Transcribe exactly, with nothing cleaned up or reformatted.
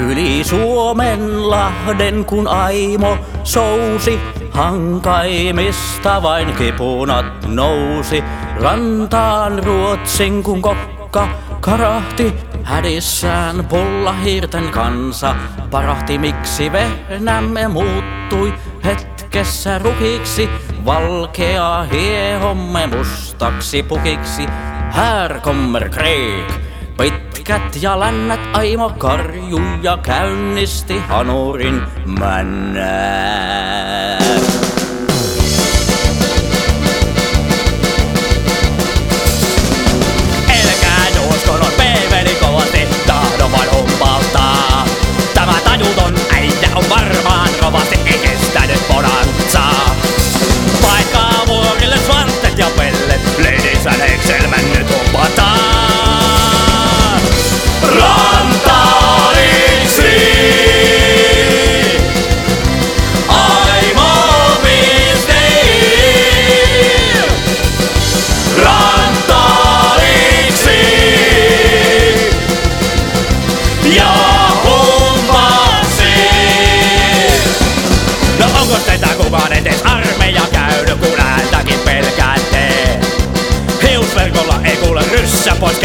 Yli Suomen lahden kun aimo sousi, hankaimista vain kipunat nousi. Rantaan Ruotsin kun kokka karahti, hädissään pullahiirten kansa parahti. Miksi vehnämme muuttui hetkessä rukiksi, valkea hiehomme mustaksi pukiksi. Här kommer krig. Pitkät ja lännät aimo karju ja käynnisti hanurin männää. Elkää juoskon on peeveli kovasti, tahdo vain humpauttaa. Tämä tajuton äijä on varmaan rovasti, ei kestänyt bonanzaa. Paikkaa vuorille svantet ja pellet, ladies and Excel-män nyt humpataan. Rantaariksi aimo pistiin. Rantaariksi ja humpaksi. No onko teitä kukaan edes armeija käynyt, kun ääntäkin pelkäätte? Hiusverkolla ei kuule ryssä pois.